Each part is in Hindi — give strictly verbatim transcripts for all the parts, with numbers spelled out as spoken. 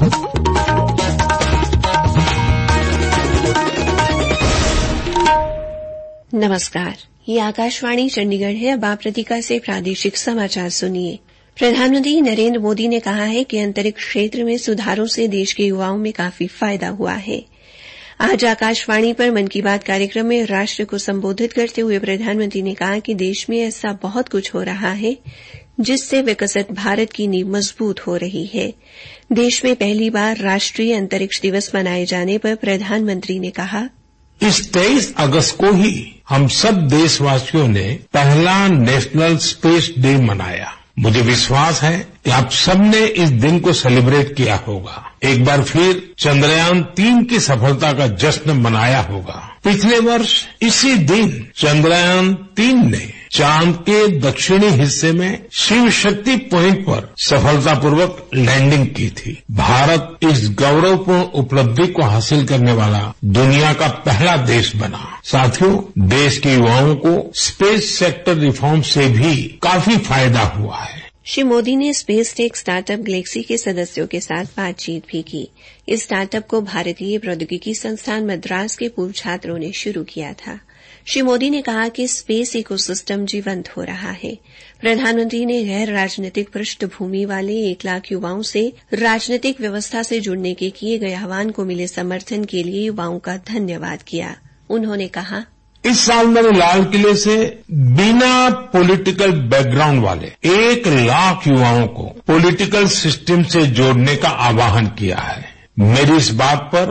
नमस्कार, ये आकाशवाणी चंडीगढ़ है। अब आप प्रतिका से प्रादेशिक समाचार सुनिए। प्रधानमंत्री नरेंद्र मोदी ने कहा है कि अंतरिक्ष क्षेत्र में सुधारों से देश के युवाओं में काफी फायदा हुआ है। आज आकाशवाणी पर मन की बात कार्यक्रम में राष्ट्र को संबोधित करते हुए प्रधानमंत्री ने कहा कि देश में ऐसा बहुत कुछ हो रहा है जिससे विकसित भारत की नींव मजबूत हो रही है। देश में पहली बार राष्ट्रीय अंतरिक्ष दिवस मनाए जाने पर प्रधानमंत्री ने कहा, इस तेईस अगस्त को ही हम सब देशवासियों ने पहला नेशनल स्पेस डे मनाया। मुझे विश्वास है कि आप सबने इस दिन को सेलिब्रेट किया होगा। एक बार फिर चंद्रयान तीन की सफलता का जश्न मनाया होगा। पिछले वर्ष इसी दिन चंद्रयान तीन ने चांद के दक्षिणी हिस्से में शिव शक्ति पॉइंट पर सफलतापूर्वक लैंडिंग की थी। भारत इस गौरवपूर्ण उपलब्धि को हासिल करने वाला दुनिया का पहला देश बना। साथियों, देश के युवाओं को स्पेस सेक्टर रिफॉर्म से भी काफी फायदा हुआ है। श्री मोदी ने स्पेस टेक स्टार्टअप गैलेक्सी के सदस्यों के साथ बातचीत भी की। इस स्टार्टअप को भारतीय प्रौद्योगिकी संस्थान मद्रास के पूर्व छात्रों ने शुरू किया था। श्री मोदी ने कहा कि स्पेस इकोसिस्टम जीवंत हो रहा है। प्रधानमंत्री ने गैर राजनीतिक पृष्ठभूमि वाले एक लाख युवाओं से राजनीतिक व्यवस्था से जुड़ने के किए गए आह्वान को मिले समर्थन के लिए युवाओं का धन्यवाद किया। उन्होंने कहा, इस साल मैंने लाल किले से बिना पॉलिटिकल बैकग्राउंड वाले एक लाख युवाओं को पॉलिटिकल सिस्टम से जोड़ने का आह्वान किया है। मेरी इस बात पर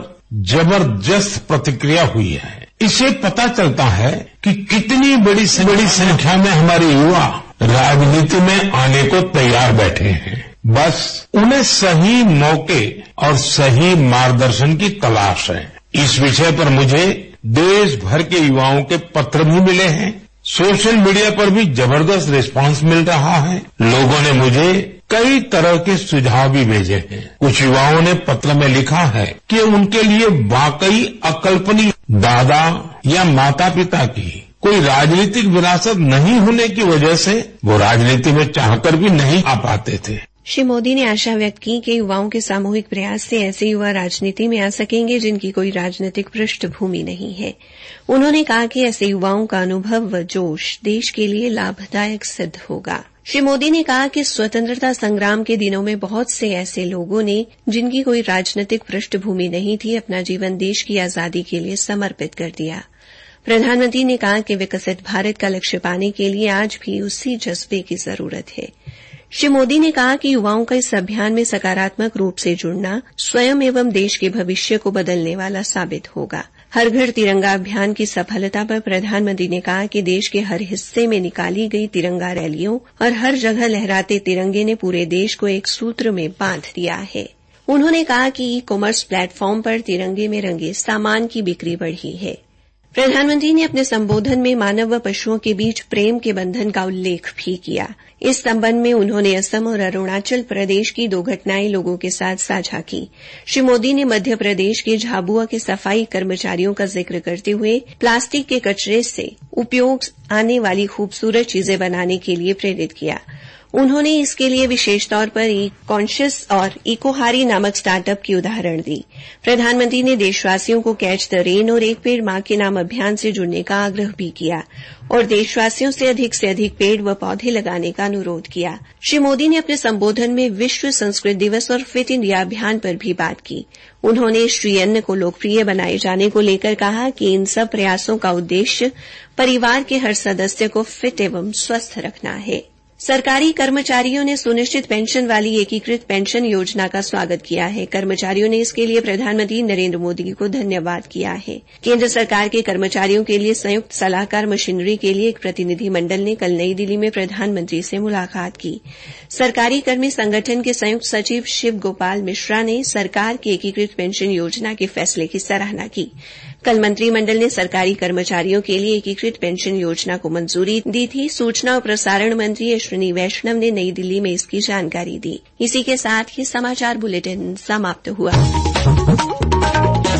जबरदस्त प्रतिक्रिया हुई है। इससे पता चलता है कि कितनी बड़ी से बड़ी संख्या में हमारे युवा राजनीति में आने को तैयार बैठे हैं। बस उन्हें सही मौके और सही मार्गदर्शन की तलाश है। इस विषय पर मुझे देश भर के युवाओं के पत्र भी मिले हैं। सोशल मीडिया पर भी जबरदस्त रिस्पांस मिल रहा है। लोगों ने मुझे कई तरह के सुझाव भी भेजे हैं। कुछ युवाओं ने पत्र में लिखा है कि उनके लिए वाकई अकल्पनीय दादा या माता पिता की कोई राजनीतिक विरासत नहीं होने की वजह से वो राजनीति में चाहकर भी नहीं आ पाते थे। श्री मोदी ने आशा व्यक्त की कि युवाओं के सामूहिक प्रयास से ऐसे युवा राजनीति में आ सकेंगे जिनकी कोई राजनीतिक पृष्ठभूमि नहीं है। उन्होंने कहा कि ऐसे युवाओं का अनुभव व जोश देश के लिए लाभदायक सिद्ध होगा। श्री मोदी ने कहा कि स्वतंत्रता संग्राम के दिनों में बहुत से ऐसे लोगों ने, जिनकी कोई राजनीतिक पृष्ठभूमि नहीं थी, अपना जीवन देश की आजादी के लिए समर्पित कर दिया। प्रधानमंत्री ने कहा कि विकसित भारत का लक्ष्य पाने के लिए आज भी उसी जज्बे की जरूरत है। श्री मोदी ने कहा कि युवाओं का इस अभियान में सकारात्मक रूप से जुड़ना स्वयं एवं देश के भविष्य को बदलने वाला साबित होगा। हर घर तिरंगा अभियान की सफलता पर प्रधानमंत्री ने कहा कि देश के हर हिस्से में निकाली गई तिरंगा रैलियों और हर जगह लहराते तिरंगे ने पूरे देश को एक सूत्र में बांध दिया है। उन्होंने कहा कि ई कॉमर्स प्लेटफॉर्म पर तिरंगे में रंगे सामान की बिक्री बढ़ी है। प्रधानमंत्री ने अपने संबोधन में मानव व पशुओं के बीच प्रेम के बंधन का उल्लेख भी किया। इस संबंध में उन्होंने असम और अरुणाचल प्रदेश की दो घटनाएं लोगों के साथ साझा की। श्री मोदी ने मध्य प्रदेश के झाबुआ के सफाई कर्मचारियों का जिक्र करते हुए प्लास्टिक के कचरे से उपयोग आने वाली खूबसूरत चीजें बनाने के लिए प्रेरित किया। उन्होंने इसके लिए विशेष तौर पर ई कॉन्शियस और इकोहारी नामक स्टार्टअप की उदाहरण दी। प्रधानमंत्री ने देशवासियों को कैच द रेन और एक पेड़ मां के नाम अभियान से जुड़ने का आग्रह भी किया और देशवासियों से अधिक से अधिक पेड़ व पौधे लगाने का अनुरोध किया। श्री मोदी ने अपने संबोधन में विश्व संस्कृत दिवस और फिट इंडिया अभियान पर भी बात की। उन्होंने श्री अन्न को लोकप्रिय बनाए जाने को लेकर कहा कि इन सब प्रयासों का उद्देश्य परिवार के हर सदस्य को फिट एवं स्वस्थ रखना है। सरकारी कर्मचारियों ने सुनिश्चित पेंशन वाली एकीकृत पेंशन योजना का स्वागत किया है। कर्मचारियों ने इसके लिए प्रधानमंत्री नरेंद्र मोदी को धन्यवाद किया है। केंद्र सरकार के कर्मचारियों के लिए संयुक्त सलाहकार मशीनरी के लिए एक प्रतिनिधि मंडल ने कल नई दिल्ली में प्रधानमंत्री से मुलाकात की। सरकारी कर्मी संगठन के संयुक्त सचिव शिव गोपाल मिश्रा ने सरकार की एकीकृत पेंशन योजना के फैसले की सराहना की। कल मंत्रिमंडल ने सरकारी कर्मचारियों के लिए एकीकृत पेंशन योजना को मंजूरी दी थी। सूचना और प्रसारण मंत्री अश्विनी वैष्णव ने नई दिल्ली में इसकी जानकारी दी। इसी के साथ ही समाचार बुलेटिन समाप्त हुआ।